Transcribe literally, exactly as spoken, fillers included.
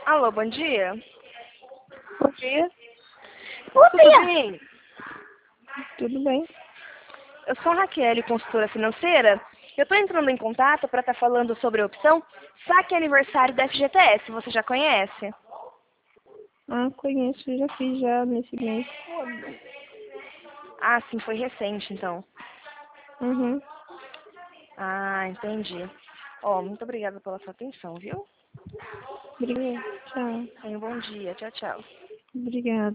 Alô, bom dia. Bom dia. Bom Tudo dia. bem? Tudo bem? Eu sou a Raquel, consultora financeira. Eu estou entrando em contato para estar falando sobre a opção Saque Aniversário da F G T S. Você já conhece? Ah, conheço, já fiz já nesse mês. Ah, sim, foi recente, então. Uhum. Ah, entendi. Ó, muito obrigada pela sua atenção, viu? Obrigada. Tchau. Tenha um bom dia. Tchau, tchau. Obrigada.